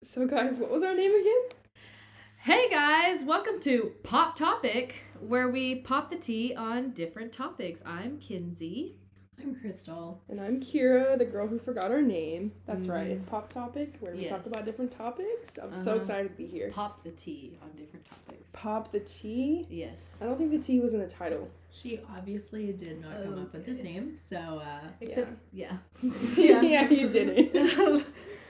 So guys, what was our name again? Hey guys, welcome to Pop Topic, where we pop the tea on different topics. I'm Kinsey. I'm Crystal. And I'm Kira, the girl who forgot our name. That's right, it's Pop Topic, where we talk Yes. about different topics. I'm so excited to be here. Pop the tea on different topics. Pop the tea? Yes. I don't think the tea was in the title. She obviously did not come up with this name, so Except, yeah. Yeah, you didn't.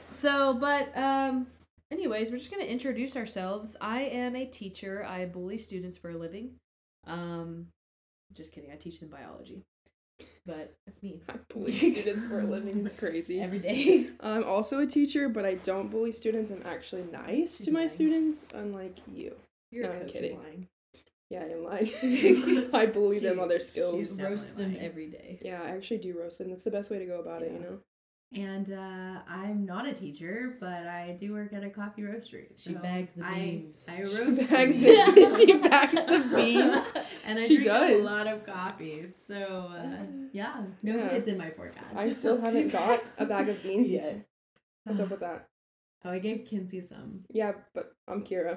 Anyways, we're just going to introduce ourselves. I am a teacher. I bully students for a living. Just kidding. I teach them biology. But that's me. I bully students for a living. It's crazy. Every day. I'm also a teacher, but I don't bully students. I'm actually nice to my lying. students, unlike you. You're No, a I'm coach, kidding. you're lying. Yeah, I'm lying. I bully them on their she's skills. definitely Roast them lying. every day. Yeah, I actually do roast them. That's the best way to go about it, you Yeah. know? and I'm not a teacher, but I do work at a coffee roastery. She so bags the beans. I She roast bags the beans. the- she bags the beans. And I She drink a does. lot of coffee. So yeah, no Yeah. kids in my forecast. I still haven't got a bag of beans yet. What's up with that? Oh, I gave Kinsey some. Yeah, but I'm Kira.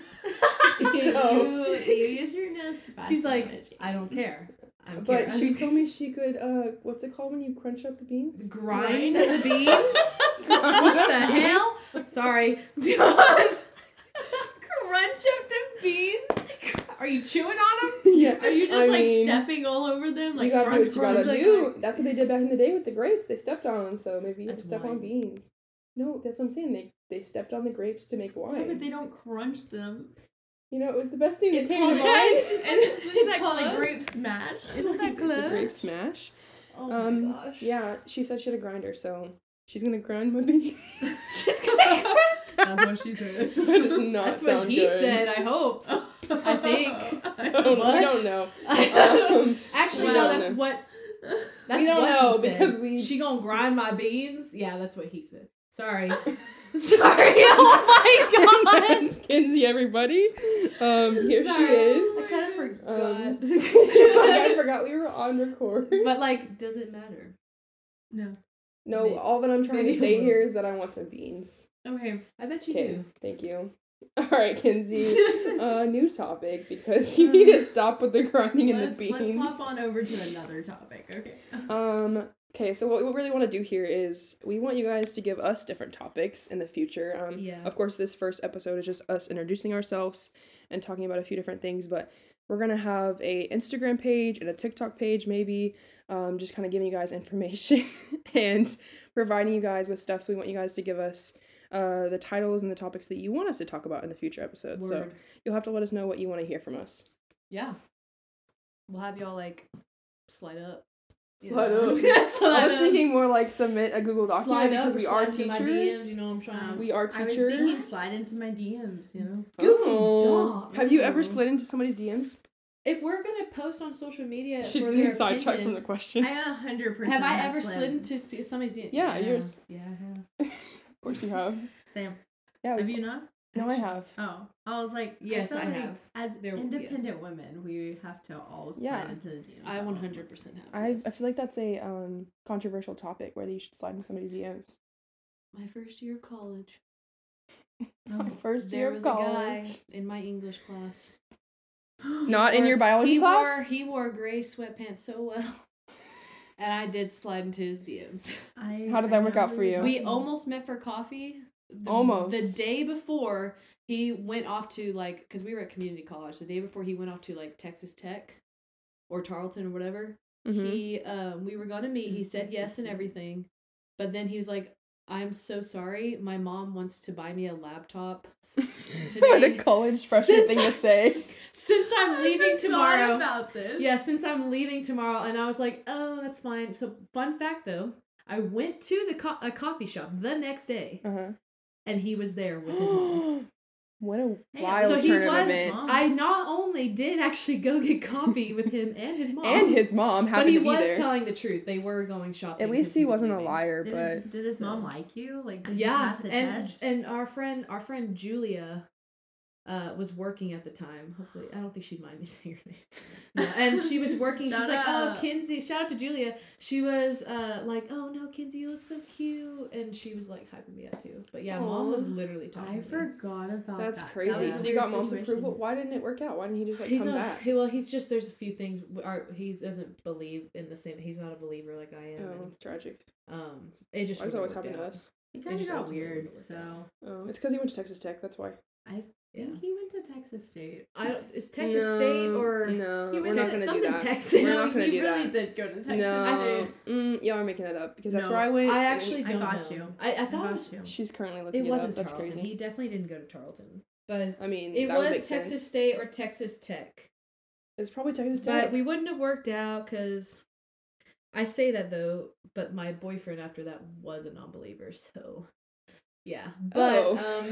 you use your nose. to She's pass like, damage. I don't care. I'm But Kira. she told me she could, what's it called when you crunch up the beans? Grind Grind. the beans? What the hell? Sorry. Crunch up the beans. Are you chewing on them? Yeah. Are you just I like mean, stepping all over them? Like you gotta do crunch, what you crunch, gotta like- do. That's what they did back in the day with the grapes. They stepped on them, so maybe you have to That's step on wine. beans. No, that's what I'm saying. They stepped on the grapes to make wine. Yeah, but they don't crunch them. You know, it was the best thing that It's came called, to mind. She's like, it's isn't that called a close? grape smash. Isn't that The close? grape smash. Oh my gosh. Yeah, she said she had a grinder, so she's gonna grind my beans. She's gonna go. That's what she said. That does not That's sound what he good. said, I hope. I think. I don't, What? we don't know. Um, Actually, we no, don't that's know. what. That's We don't what know he said. because we- She gonna grind my beans? Yeah, that's what he said. Sorry. Sorry. Oh my god. It's Kinsey, everybody. Here she Sorry. is. I kind of forgot. I forgot we were on record. But like, does it matter? No. No, Maybe- all that I'm trying maybe to say it will. here is that I want some beans. Okay. I bet you Okay, do. thank you. All right, Kinsey. New topic because you need to stop with the grinding in the beans. Let's hop on over to another topic. Okay. Okay, so what we really want to do here is we want you guys to give us different topics in the future. Yeah. Of course, this first episode is just us introducing ourselves and talking about a few different things, but we're going to have a Instagram page and a TikTok page maybe, just kind of giving you guys information and providing you guys with stuff. So we want you guys to give us the titles and the topics that you want us to talk about in the future episodes. So Word. you'll have to let us know what you want to hear from us. Yeah. We'll have y'all like slide up. you Slide know? up. Slide I was up. thinking more like submit a Google document Slide up because or we are slide into my teachers. DMs, you know what I'm trying. We are I was thinking teachers. slide into my DMs, you know? Oh. Doc. Have you ever Ooh. slid into somebody's DMs? If we're gonna post on social media, She's for getting their sidetracked from opinion, the question. I 100% have I ever slid. slid into somebody's DMs? Yeah, yours. Yeah, I have. Of course you have. Sam, Yeah. have you not? No, I have. Oh, I was like, Yes, feel I like have. As There- independent women, we have to all slide Yeah. into the DMs. I of all 100% have. I yes. feel like that's a controversial topic whether you should slide into somebody's DMs. My first year of college. Oh. My first year There of was a guy college. in my English class. Not in your biology class? He wore gray sweatpants so well. And I did slide into his DMs. How did that work out for you? We almost met for coffee. Almost. The day before he went off to like, because we were at community college. The day before he went off to like Texas Tech or Tarleton or whatever. Mhm. He we were gonna meet. He It's said yes Texas and Tech. everything, but then he was like, "I'm so sorry. My mom wants to buy me a laptop What today." a college freshman thing to say. Since I'm leaving tomorrow. about this. Yeah, since I'm leaving tomorrow, and I was like, "Oh, that's fine." So, fun fact though, I went to the a coffee shop the next day, Uh-huh. and he was there with his mom. What a Hey, wild So he turn of was. events. I not only did actually go get coffee with him and his mom, And his mom but happened he to be was there. telling the truth. They were going shopping. At least 'cause he was wasn't a leaving. liar, Did but his so- mom like you? Like, did you Yeah, pass the and test? our friend Julia, was working at the time. Hopefully, I don't think she'd mind me saying her name. No, and she was working. She's Shout like, "Oh, out. Kinsey!" Shout out to Julia. She was like, "Oh no, Kinsey, you look so cute," and she was like hyping me up too. But yeah, Mom was Aw. literally talking. I to me. forgot about That's that. crazy. That was a So you got weird mom's situation. approval. Why didn't it work out? Why didn't he just He's come not. back? Well, he's just there's a few things. He doesn't believe in the same. He's not a believer like I am. Oh, tragic. And, it just Why does it wouldn't always work happen to out. us? It kind of just got ultimately weird, wouldn't so work Oh, it's because he went to Texas Tech. That's why. I Yeah. think he went to Texas State. Is Texas State or no? He We're went not to gonna do something that. Texas. We're No, not gonna he do really that. did go to Texas No, State. y'all are making that up because that's No, where I went. I and actually I don't got know. you. I thought it was. Got you. She's currently looking It it wasn't up. That's Tarleton. crazy. He definitely didn't go to Tarleton, but I mean, it that would was make Texas sense. State or Texas Tech. It's probably Texas Tech. But we wouldn't have worked out because I say that though, but my boyfriend after that was a non-believer, so yeah. But Oh.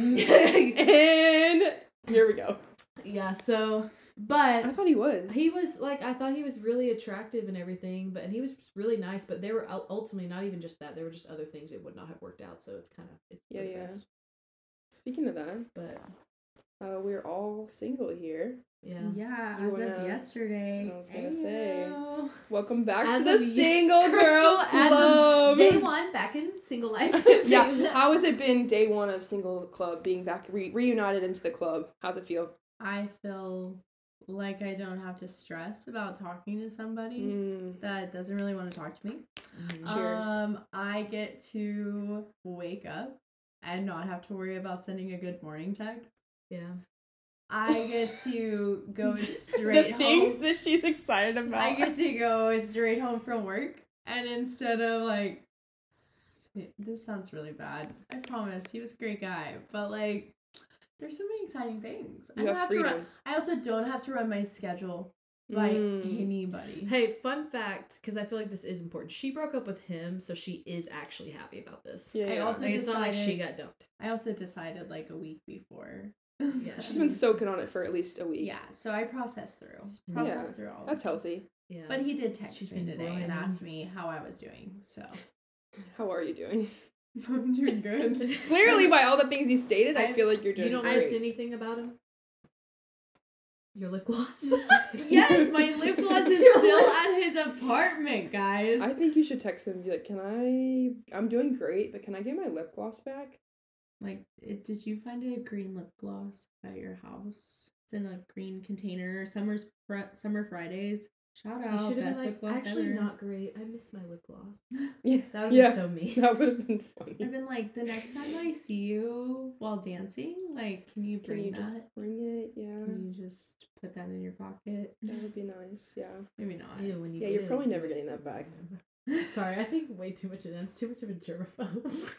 And here we go. yeah, so I but thought he was. he was like I thought he was really attractive and everything, but and he was really nice, but they were ultimately not even just that. There were just other things that would not have worked out, so it's kind of Yeah, for the yeah. best. Speaking of that, But we're all single here. yeah. Yeah, You as wanna- of yesterday. I was gonna say. Ayo. Welcome back As to the of Single Crystal, Girls as of Club. day one back in single life. Yeah. How has it been day one of Single Club being back reunited into the club? How's it feel? I feel like I don't have to stress about talking to somebody Mm. that doesn't really want to talk to me. Cheers. I get to wake up and not have to worry about sending a good morning text. Yeah. I get to go The straight things home. that she's excited about. I get to go straight home from work, and instead of like, this sounds really bad. I promise he was a great guy, but like, there's so many exciting things. I You don't have to run. freedom. I also don't have to run my schedule by Mm. anybody. Hey, fun fact, because I feel like this is important. She broke up with him, so she is actually happy about this. Yeah, I yeah. also Like, it's not like decided- she got dumped. I also decided like a week before. Yeah. She's been soaking on it for at least a week. Yeah, so I processed through Yeah, through all. That's of it. healthy. Yeah. But he did text She's me been today growing and on asked him. me how I was doing. So How are you doing? I'm doing good. Clearly, by all the things you stated, I I- feel like you're doing You don't great. miss anything about him? Your lip gloss? Yes, my lip gloss is still at his apartment, guys. I think you should text him and be like, I'm doing great, but can I get my lip gloss back? Like, did you find a green lip gloss at your house? It's in a green container. Summer Fridays. Shout You out. should have Best been lip like, gloss actually ever. not great. I miss my lip gloss. Yeah. That would Yeah. be so mean. That would have been funny. I've been like, the next time I see you while dancing, like, can you Can bring you that? just bring it? Yeah. Can you just put that in your pocket? That would be nice. Yeah. Maybe not. Ew, when you Yeah, get you're it, probably it'd never be getting that back. Sorry, I think way too much of them. Too much of a germaphobe.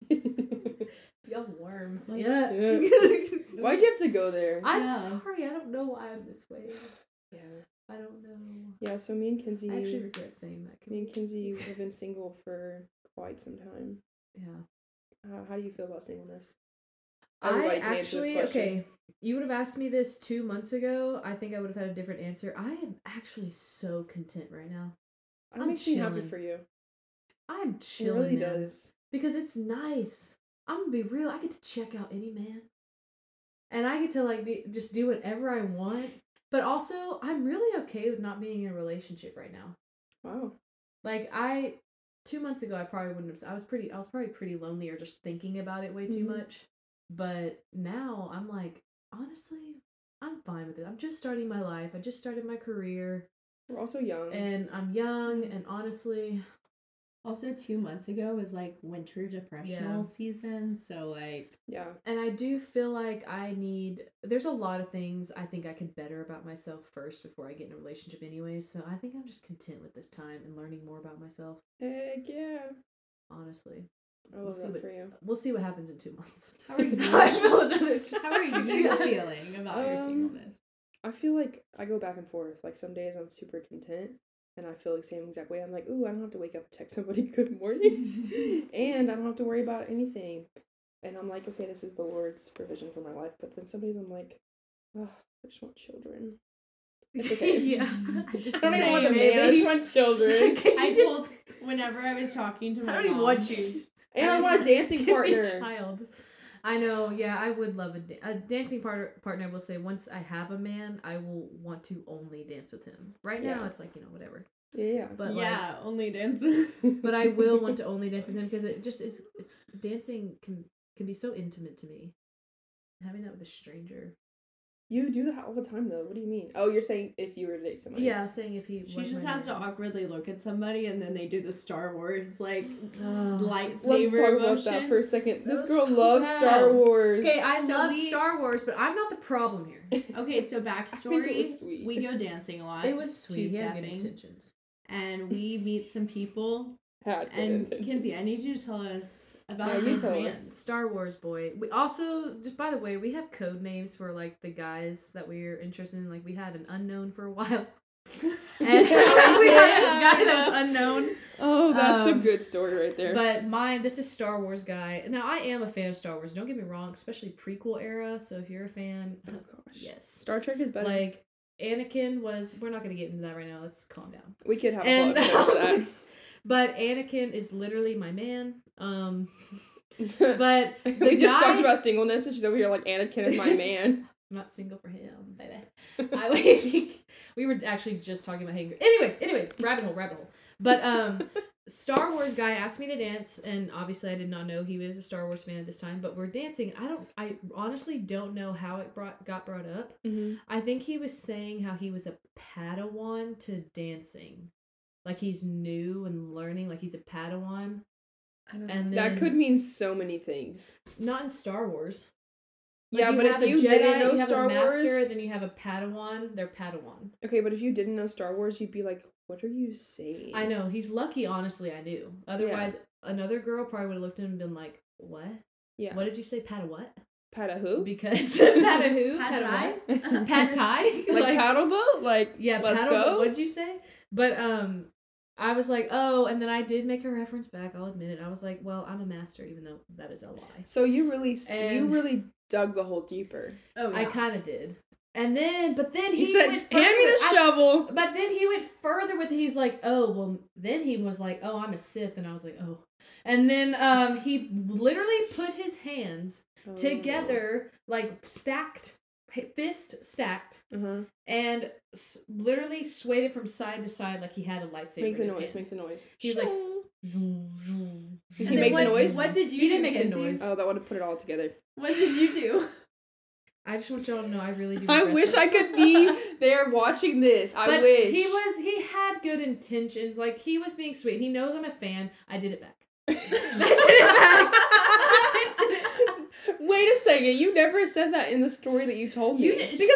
Y'all worm. Like- Yeah. Why'd you have to go there? I'm Yeah. sorry. I don't know why I'm this way. Yeah. I don't know. Yeah, so me and Kinsey, I actually regret saying that. me and Kinsey have been single for quite some time. Yeah. How do you feel about singleness? I Everybody can answer this actually, question. okay, you would have asked me this 2 months ago. I think I would have had a different answer. I am actually so content right now. That I'm makes me happy chilling. for you. I'm It chilling, really man. does. Because it's nice. I'm gonna be real. I get to check out any man. And I get to like just do whatever I want. But also, I'm really okay with not being in a relationship right now. Wow. Like 2 months ago, I probably wouldn't have. I was probably pretty lonely or just thinking about it way too Mhm. much. But now I'm like, honestly, I'm fine with it. I'm just starting my life. I just started my career, We're also young. and I'm young. And honestly, Also, 2 months ago was like winter depressional Yeah. season, so like yeah. and I do feel like there's a lot of things I think I could better about myself first before I get in a relationship anyways. So I think I'm just content with this time and learning more about myself, Heck yeah. honestly. I love that for you. We'll see what happens in 2 months. How are you? I feel another how are you feeling about your Um, singleness? I feel like I go back and forth. Like some days I'm super content and I feel the same exact way. I'm like, ooh, I don't have to wake up and text somebody good morning. And I don't have to worry about anything. And I'm like, okay, this is the Lord's provision for my life. But then some days I'm like, oh, I just want children. It's okay. Yeah. I I don't even want a Same. man, I just want children. I told whenever I was talking to my I don't even mom, want you. And I was want a like, dancing Give me a partner. child. I know, yeah, I would love a dancing partner. I will say, once I have a man, I will want to only dance with him. Right now, Yeah. it's like, whatever. Yeah. But yeah, only dance with. but I will want to only dance with him because it just is. It's dancing can be so intimate to me. Having that with a stranger. You do that all the time, though. What do you mean? Oh, you're saying if you were to date somebody. Yeah, I was saying if he. She was just my has to man. awkwardly look at somebody, and then they do the Star Wars Ugh. lightsaber Let's talk motion. about that for a second. That This was girl so loves bad. Star Wars. Okay, I So love we- Star Wars, but I'm not the problem here. Okay, so backstory: was sweet. we go dancing a lot. It was sweet. He had good two-stepping, intentions. and we meet some people. Had good And intentions. Kinsey, I need you to tell us about Yeah, you this tell man. us. Star Wars boy. We also, just by the way, we have code names for like the guys that we're interested in. Like we had an unknown for a while. And we had a guy that was unknown. Oh, that's a Um, good story right there. But this is Star Wars guy. Now I am a fan of Star Wars. Don't get me wrong, especially prequel era. So if you're a fan, oh gosh. yes. Star Trek is better. Like Anakin was. We're not gonna get into that right now. Let's calm down. we could have a And whole episode for that. but Anakin is literally my man. But the we just guy- talked about singleness, and she's over here like Anakin is my man. I'm not single for him, baby. We were actually just talking about Hanger. Anyways, rabbit hole. But Star Wars guy asked me to dance, and obviously I did not know he was a Star Wars fan at this time. But we're dancing. I honestly don't know how it got brought up. Mm-hmm. I think he was saying how he was a Padawan to dancing, like he's new and learning, like he's a Padawan. And then, That could mean so many things. not in Star Wars. Yeah, you but have if a you Jedi, didn't know you have Star a Master, Wars, then you have a Padawan. They're Padawan. okay, but if you didn't know Star Wars, you'd be like, "What are you saying?" I know. He's lucky, honestly, I knew. Otherwise, another girl probably would have looked at him and been like, what? Yeah. What did you say? Pad what? Pad who? Because Pad who? Pad Thai? Thai? Pad Thai? Like paddle boat? Like yeah, let's paddle, go. what'd you say? But I was like, oh, and then I did make a reference back, I'll admit it. I was like, well, I'm a master, even though that is a lie. So you really And- dug the hole deeper. Oh yeah. I kind of did. And then, but then You he said, went "Hand me further the with- shovel." But then he went further with it. He's like, oh, well, then he was like, oh, I'm a Sith. And I was like, oh. And then he literally put his hands Oh. together, like stacked, fist stacked, Uh-huh. and literally swayed it from side to side like he had a lightsaber. Make the in his noise. hand. Make the noise. He was like, Zoom. zoom, Did And he then make the noise? What did you He do, didn't make the Kinsey? noise. Oh, that would have put it all together. What did you do? I just want y'all to know I really do. I regret wish I this. could be there watching this. I But wish. he had good intentions. Like he was being sweet. He knows I'm a fan. I did it back. I did it back. Wait a second. You never said that in the story that you told me. You did. Because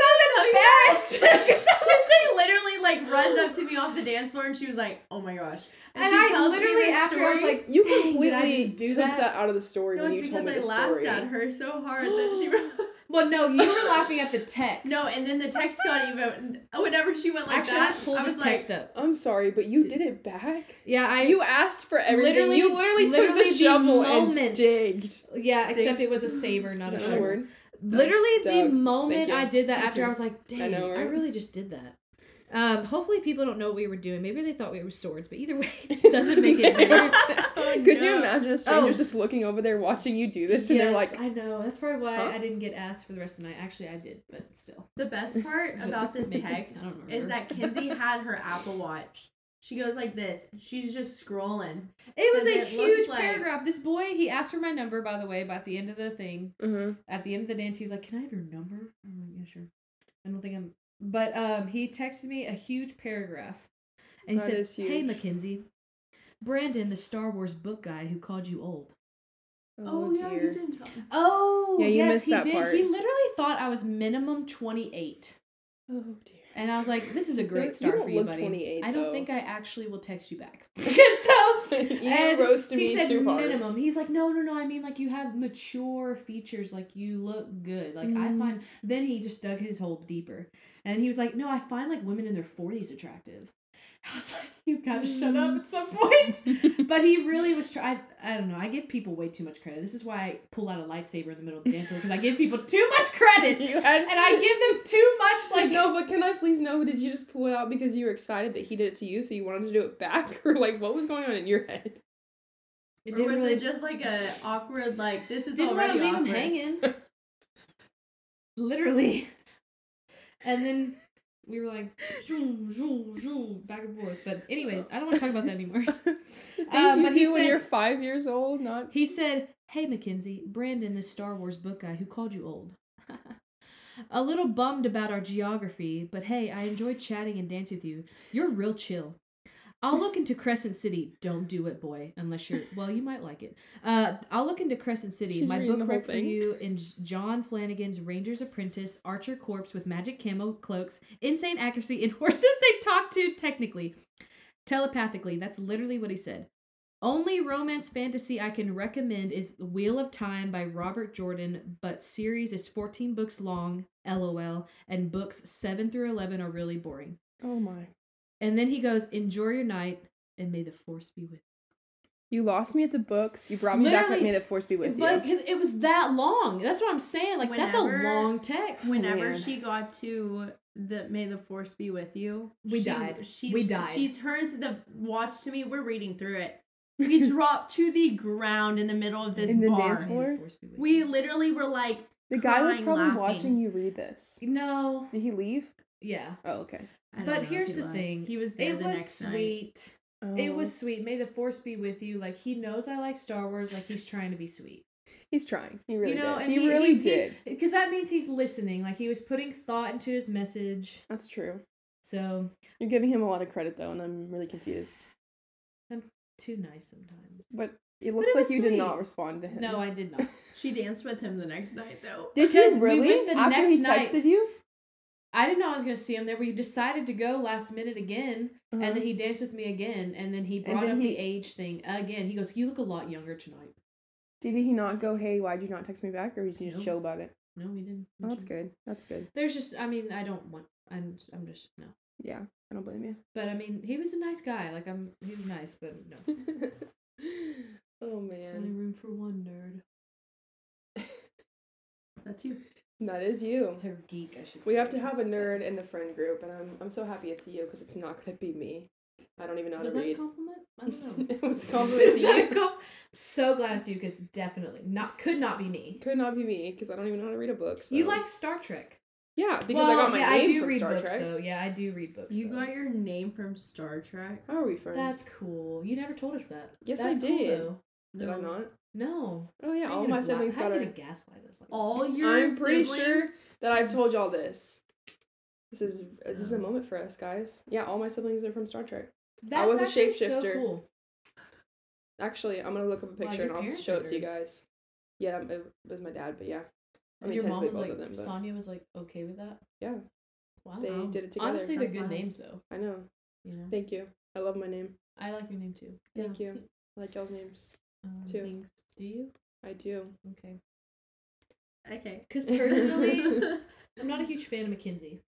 I was embarrassed. Kinsey literally like runs up to me off the dance floor and she was like, "Oh my gosh!" And she I tells me literally this after I was story. like, You dang, completely did I just do took that? out of the story No, when it's you told because me I the laughed story. at her so hard that she. Well, no, you were laughing at the text. No, and then the text got even. Whenever she went like Actually, that, I pulled I was this like, text up. I'm sorry, but you did it back. Yeah, You asked for everything. You literally took literally the the shovel and moment. digged. Yeah, except Digged. it was a saber, not Is a that a shovel. word? Literally the Dug. moment Thank you. I did that, after Teacher. I was like, dang, know, I right? really just did that. Hopefully people don't know what we were doing. Maybe they thought we were swords, but either way, it doesn't make it better. Could you imagine a stranger Oh. just looking over there watching you do this and they're like, I know. That's probably why Huh? I didn't get asked for the rest of the night. Actually, I did, but still. the best part about this Maybe. text I don't remember. is that Kinsey had her Apple Watch. She goes like this. She's just scrolling. It was Because a it looks huge like- paragraph. This boy, he asked for my number, by the way, but at the end of the thing, mm-hmm. at the end of the dance, he was like, "Can I have your number?" I'm like, "Yeah, sure." I don't think I'm. But he texted me a huge paragraph, and he That said, is "Hey, huge. Mackenzie, Brandon, the Star Wars book guy who called you old." Oh, yeah, you dear. didn't tell me. Oh, Yeah, you yes, missed he that did. part. He literally thought I was minimum 28. Oh dear. And I was like, this is a You great don't start for you, look buddy. 28, I don't though. think I actually will text you back. So, You and roasted he me said too hard. minimum. He's like, no, I mean, like, you have mature features. Like, you look good. Like, I Mm. find... Then he just dug his hole deeper. And he was like, no, I find, like, women in their 40s attractive. I was like, you gotta shut up at some point. But he really was trying. I don't know. I give people way too much credit. This is why I pull out a lightsaber in the middle of the dance floor, because I give people too much credit. You had- And I give them too much, like... No, but can I please know, did you just pull it out because you were excited that he did it to you, so you wanted to do it back? Or, like, what was going on in your head? It Or didn't was really. it just like a awkward, like, this is Didn't want already to leave awkward? him hanging. Literally. And then we were like, zoom, zoom, zoom, back and forth. But anyways, I don't want to talk about that anymore. Things But you he do when said- you're 5 years old, not. He said, "Hey, Mackenzie, Brandon, this Star Wars book guy who called you old. A little bummed about our geography, but hey, I enjoyed chatting and dancing with you. You're real chill. I'll look into Crescent City. Don't do it, boy, unless you're, well, you might like it. I'll look into Crescent City. She's My reading the book whole rec for thing. you in John Flanagan's Ranger's Apprentice, Archer Corpse with magic camo cloaks, insane accuracy, and horses they talk to technically. Telepathically, that's literally what he said. Only romance fantasy I can recommend is The Wheel of Time by Robert Jordan, but series is 14 books long, LOL, and books 7 through 11 are really boring. Oh my. And then he goes, enjoy your night, and may the force be with You lost me at the books. You brought me back. Literally, May the force be you. with But you. 'cause it was that long. That's what I'm saying. Like, that's a Whenever- long text. Whenever Man. she got to the "May the Force be with you," We died. We died. She turns the watch to me. We're reading through it. We dropped to the ground in the middle of this In the bar. dance May floor? the force be with We you. literally were like, The guy was crying, probably laughing. watching you read this. No. Did he leave? Yeah. Oh, okay. I don't But know if here's he the lied. thing. He was there It the was next night. sweet. Oh. It was sweet. May the force be with you. Like, he knows I like Star Wars. Like, he's trying to be sweet. He's trying. He really you know, did. and He really did. Because that means he's listening. Like, he was putting thought into his message. That's true. So, You're giving him a lot of credit though, and I'm really confused. I'm too nice sometimes. But it looks it like was you did sweet. not respond to him. No, I did not. She danced with him the next night, though. Did Because you we really? went the After he next night. texted you? I didn't know I was going to see him there. We decided to go last minute again. Uh-huh. And then he danced with me again. And then he brought then up he- the age thing again. He goes, you look a lot younger tonight. Did he not go, hey, why'd you not text me back? Or was he just No. chill about it? No, he didn't. Oh, that's good. That's good. There's just, I mean, I don't want, I'm just, no. Yeah, I don't blame you. But I mean, he was a nice guy. Like, he was nice, but no. Oh, There's only man. room for one nerd. That's you. That is you. Or geek, I should say. We have to have a nerd in the friend group, and I'm so happy it's you, because it's not going to be me. I don't even know how Was to that a read. compliment? I don't know. It was a compliment to Is that a you. so glad it's you, because definitely could not be me. Could not be me, because I don't even know how to read a book. So. You like Star Trek. Yeah, because I got my yeah, name I do from read Star books Trek. though. Yeah, I do read books. You though. got your name from Star Trek? How are we friends? That's cool. You never told us that. Yes, That's I cool, did. though. Did I not? No. Oh, yeah, How all you my gonna siblings how got you our... gonna gaslight us like All your I'm pretty siblings? sure that I've told y'all this. This is a moment for us, guys. Yeah, all my siblings are from Star Trek. That's was a actually so shapeshifter. cool. Actually, I'm gonna look up a Wow, picture your and I'll parents show are it to you nerds. guys. Yeah, it was my dad, but yeah. I And mean, your mom technically was both like, of them, but Sonia was like okay with that. yeah, Wow. they did it together. Honestly, they're That's good wild. names though. I know. You know. Thank you. I love my name. I like your name too. Thank you. I like y'all's names. too. Thanks. Do you? I do. Okay. Okay. Because personally, I'm not a huge fan of Mackenzie.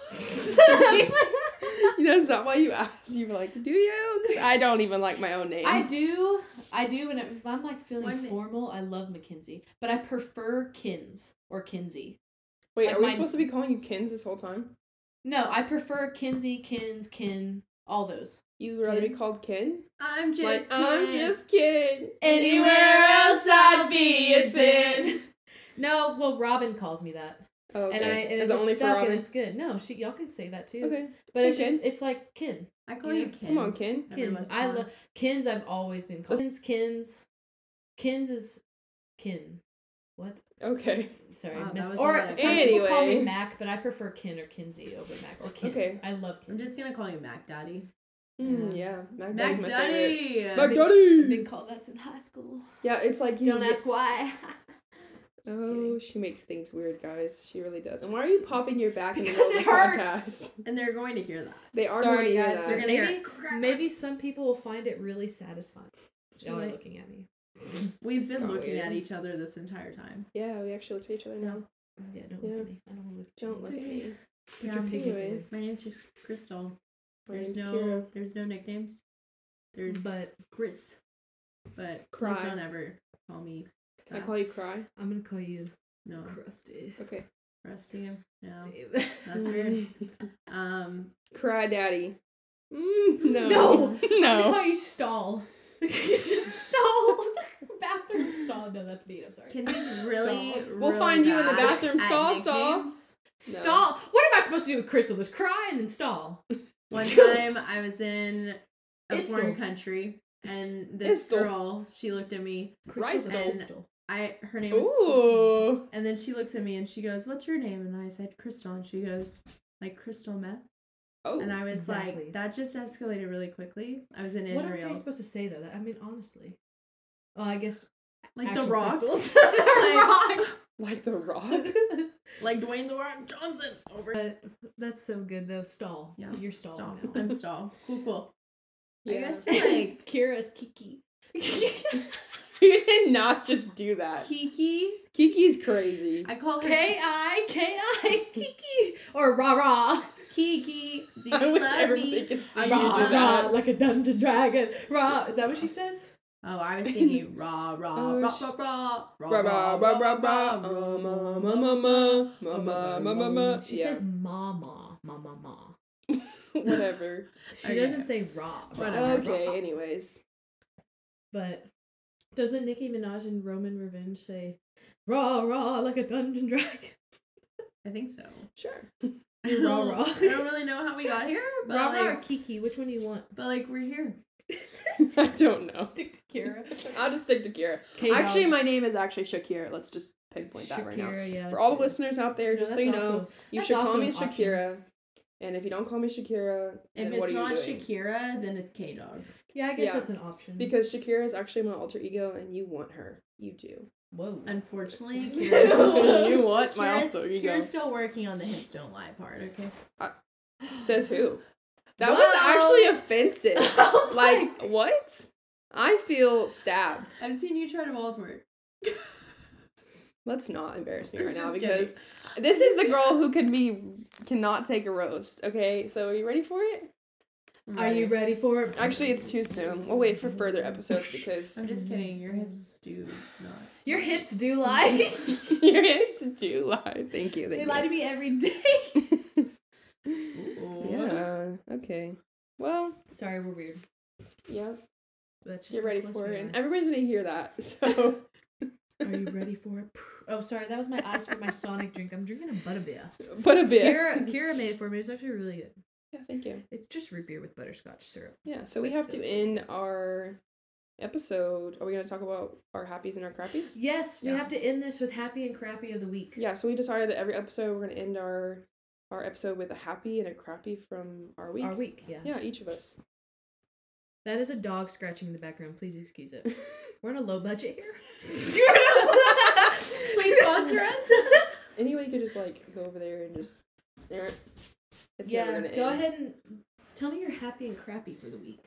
That's not why you asked. You were like, do you? 'Cause I don't even like my own name. I do, and if I'm like feeling One- formal, I love Mackenzie, but I prefer Kins or Kinsey. Wait, like are we my- supposed to be calling you Kins this whole time? No, I prefer Kinsey, Kins, Kin, all those. You would rather be Kin? called Kin? I'm just Like, I'm kidding. just Kin. Anywhere else I'd be, it's in. No, well, Robin calls me that, Oh, okay. and Is it's it just only for stuck, Robin? and it's good. No, y'all can say that too. Okay. But Hey, it's just Kin. it's like Kin. I call Yeah. you Kins. Come on, Kin. every Kins. once in I a while. love Kins. I've always been called Kins. Kins is Kin. What? Okay. Sorry, Wow, miss. that was Or a lot of- some people call me Anyway. Mac, but I prefer Kin or Kinsey over Mac or Kins. Okay. I love Kins. I'm just gonna call you Mac Daddy. Yeah. Mac Mac Daddy's my favorite. Daddy. Mac I've Daddy! been called that since high school. Yeah, it's like you Don't get- ask why. Just Oh, kidding. she makes things weird, guys. She really does. And why are you popping your back in the Because middle of it the hurts. podcast? And they're going to hear that. They are Sorry, going to hear guys. that. They're gonna maybe, hear. maybe some people will find it really satisfying. Too Y'all are late. looking at me. We've been Got looking weird. at each other this entire time. Yeah, we actually looked at each other now. Yeah, don't look Yeah. at me. I don't want to look at you. Don't look at okay. me. Put your Yeah. pigheads Anyway. away. My name's just Crystal. My There's name's no Kira. there's no nicknames. There's But Chris. But Cry. please don't ever call me. Can I that. call you Cry? I'm gonna call you No. Crusty. Okay. Rusty. No. That's weird. Cry Daddy. No. No. I'm gonna No. call you Stall. It's just Stall. Stall. No, that's me. I'm sorry. Kinsey's really, Stall. We'll really find you in the bad bathroom at stall, stall. nicknames. Stall. What am I supposed to do with Crystal? Just cry and then stall. One time I was in a Istal. foreign country and this Istal. girl, she looked at me. Crystal's And- a Crystal. Her name was Ooh. and then she looks at me and she goes, "What's your name?" And I said, "Crystal." And she goes, "Like crystal meth?" Oh. And I was exactly. like, that just escalated really quickly. I was in What else are you Israel. supposed to say though? I mean, honestly. Well, I guess Like actual the Rock. crystals. Like- Like the Rock. Like Dwayne The Rock Johnson. Over. But that's so good though. Stall. Yeah. You're stalling Stall. now. I'm stall. Cool. Yeah. I guess like Kira's Kiki. You did not just do that. Kiki. Kiki's crazy. I call her K-I Kiki or rah rah. Kiki. Do you I wish love everybody me? could see Are you you do doing that. Like a dungeon dragon. Rah. Is that what she says? Oh, I was thinking rah rah Oh, rah sh- rah rah Rah, rah, rah, rah, rah. Ma, ma, ma, ma. Ma, ma, ma, ma, ma. She Yeah. says mama, mama, ma. Whatever. She Okay. doesn't say rah. Okay, anyways. But doesn't Nicki Minaj in Roman Revenge say rah rah like a dungeon dragon? I think so. Sure. I Rah, don't, rah. I don't really know how we got here, but Rah rah or like, Kiki? Which one do you want? we're here. I don't know. Stick to Kira. I'll just stick to Kira. K-Dog. Actually, my name is actually Shakira. Let's just pinpoint that right now. Shakira, yeah. For that's all the good. listeners out there, No, just so that's you know, also- you that's should call also me an option. Shakira. And if you don't call me Shakira, If then what it's are you not doing? Shakira, then it's K Dog. Yeah, I guess Yeah. that's an option. Because Shakira is actually my alter ego, and you want her. You do. Whoa. Unfortunately, You want my Kira's, alter ego. Kira's still working on the hips don't lie part. Okay. Says who? That Whoa. was actually offensive. Oh my Like, what? I feel stabbed. I've seen you try to wall twerk. Let's not embarrass me I'm right now just because this is the girl who cannot take a roast. Okay, so are you ready for it? Are you ready for it? Actually, it's too soon. We'll wait for further episodes because I'm just kidding. Your hips do not. Your hips do lie. your hips do lie. Thank you. They Thank lie to you. me every day. Yeah. Okay. Well, Sorry, we're weird. yeah. That's just Get how ready close for we it. are. And everybody's gonna hear that. So. Are you ready for it? Oh, sorry, that was my ice for my Sonic drink. I'm drinking a butterbeer. But a bit. Kira made it for me. It's actually really good. Yeah. Thank you. It's just root beer with butterscotch syrup. Yeah. So we But have still. to end our episode. Are we gonna talk about our happies and our crappies? Yes, we Yeah. have to end this with happy and crappy of the week. Yeah, so we decided that every episode we're gonna end our episode with a happy and a crappy from our week. Our week, yeah. Yeah, each of us. That is a dog scratching in the background. Please excuse it. We're on a low budget here. Please sponsor us. Anyway, you could just like go over there and just. It's never Yeah, gonna go end. ahead and tell me your happy and crappy for the week.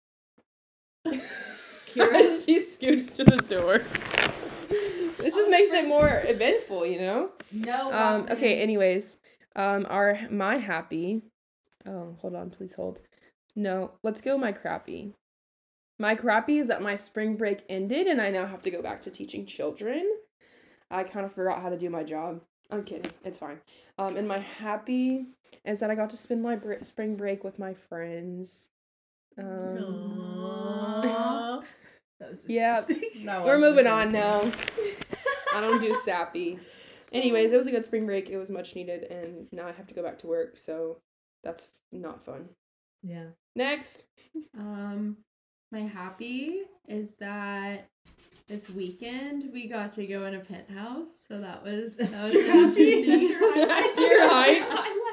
Kira? She scoots to the door. This just makes it more eventful, you know. No. Okay. Anyways, my happy. Oh, hold on, please hold. No, let's go my crappy. My crappy is that my spring break ended and I now have to go back to teaching children. I kind of forgot how to do my job. I'm kidding. It's fine. And my happy is that I got to spend my spring break with my friends. Aww. That was Yeah. disgusting. We're moving on now. I don't do sappy. Anyways, it was a good spring break. It was much needed, and now I have to go back to work, so that's not fun. Yeah. Next. My happy is that this weekend we got to go in a penthouse, so that was That's an your happy. interesting. That's your highlight. That's your hype.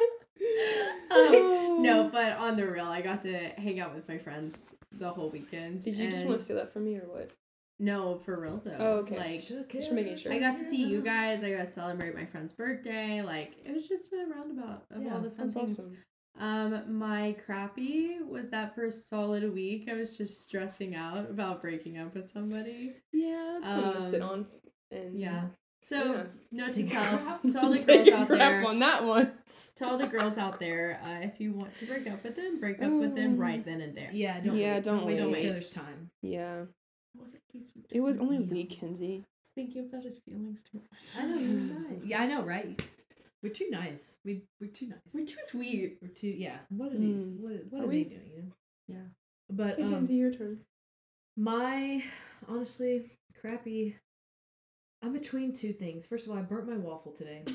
No, but on the real, I got to hang out with my friends the whole weekend. Did you just and- want to steal that from me or what? No, for real though. Oh, okay. Like, Just making sure. I got to see you guys. I got to celebrate my friend's birthday. Like, it was just a roundabout of all the fun That's things. awesome. My crappy was that for a solid week, I was just stressing out about breaking up with somebody. Yeah, that's something to sit Um, on. And Yeah. So, Yeah. note to Take a self, crap. to all the Take girls a out crap there, on that one. to all the girls out there, if you want to break up with them, break up with them right then and there. Yeah, Don't waste wait. each other's time. Yeah. What was it? It was only a Yeah. week, Kenzie. I was thinking about his feelings too much. I know you're right. Yeah, I know, right? We're too nice. We're too nice. We're too sweet. We're too What are these? Mm. What Are are we? they doing? You know? Yeah. But Okay, Kenzie, your turn. my honestly crappy. I'm between two things. First of all, I burnt my waffle today.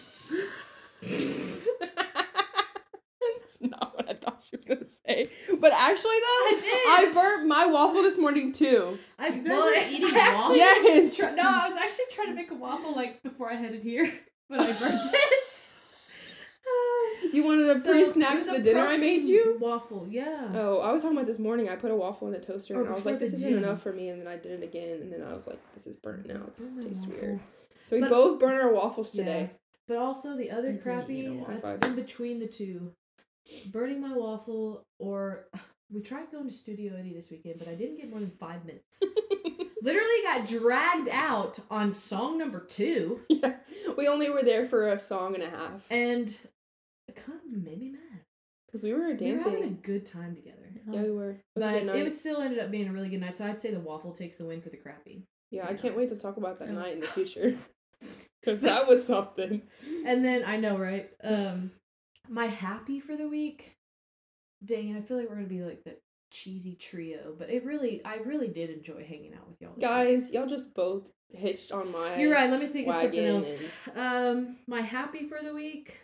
That's not what I thought she was gonna say. But actually, though, I did. I burnt my waffle this morning too. You guys are eating waffles? Yes. No, I was actually trying to make a waffle like before I headed here, but I burnt it. You wanted a So, pre-snack it was to a the dinner I made protein you? waffle, yeah. Oh, I was talking about this morning. I put a waffle in the toaster Or and I was before like, this the isn't gym. enough for me. And then I did it again. And then I was like, this is burnt now. It Burnt my tastes waffle. weird. So we But- both burnt our waffles Yeah. today. But also the I other didn't eat crappy a waffle. that's in between the two. Burning my waffle, or we tried going to Studio Eddie this weekend, but I didn't get more than 5 minutes. Literally got dragged out on song number 2, Yeah. We only were there for a song and a half. and it kind of made me mad. Because we were We were having a dancing. good time together. Yeah, we were. It was a But good night. it was still ended up being a really good night, so I'd say the waffle takes the win for the crappy. Yeah, I Pretty can't wait nice. to talk about that Yeah. night in the future. Because that was something. And then I know, right? My happy for the week. Dang it! I feel like we're gonna be like the cheesy trio, but I really did enjoy hanging out with y'all. this week. Guys, y'all just both hitched on my You're right. Let me think of something wagon else. My happy for the week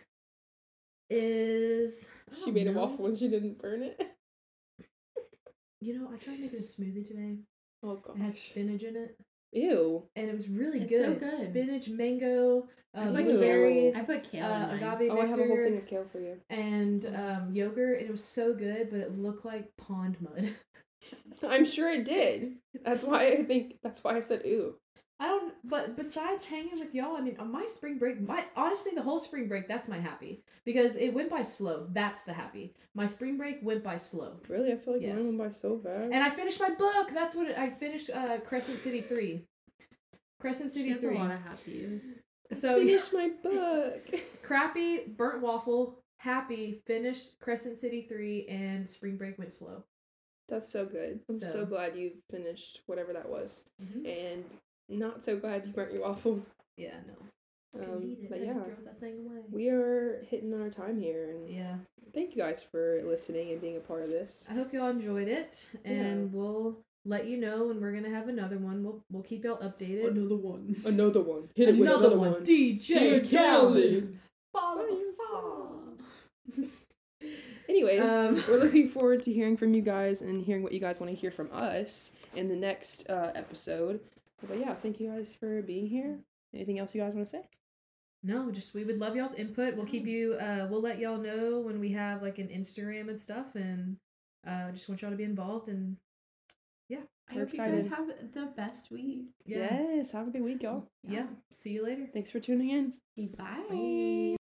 is I She don't made a know. waffle and she didn't burn it. You know, I tried making a smoothie today. Oh It had gosh. spinach in it, Ew. and it was really It's so good. good. Spinach, mango, I put blueberries, kale. I put kale in mine. agave Oh, I have a whole thing nectar, of kale for you. and yogurt. And it was so good, but it looked like pond mud. I'm sure it did. That's why I said ew. I don't. But besides hanging with y'all, I mean, on my spring break, honestly, the whole spring break, that's my happy because it went by slow. That's the happy. My spring break went by slow, Really? I feel like Yes. mine went by so fast. and I finished my book. That's what I finished. Crescent City 3. Crescent She City has a 3. lot of happies. So Finish my book. crappy, burnt waffle, happy, finished Crescent City 3, and spring break went slow. That's so good. I'm so So- glad you finished whatever that was. Mm-hmm. And not so glad you burnt your waffle. Yeah, no. Couldn't eat it. But I had yeah, to throw that thing away. we are hitting our time here. And Yeah. thank you guys for listening and being a part of this. I hope y'all enjoyed it, and we'll let you know when we're gonna have another one. We'll keep y'all updated. Another one. Another one. Hit us with another one. DJ Khaled. Follow Follow us on. Anyways, Um, we're looking forward to hearing from you guys and hearing what you guys want to hear from us in the next episode. But yeah, thank you guys for being here. Anything else you guys want to say? No, just we would love y'all's input. We'll keep you. We'll let y'all know when we have like an Instagram and stuff, and just want y'all to be involved. And I We're hope you excited. guys have the best week. yeah, Yes, have a good week, y'all. yeah. See you later. Thanks for tuning in. Bye. Bye.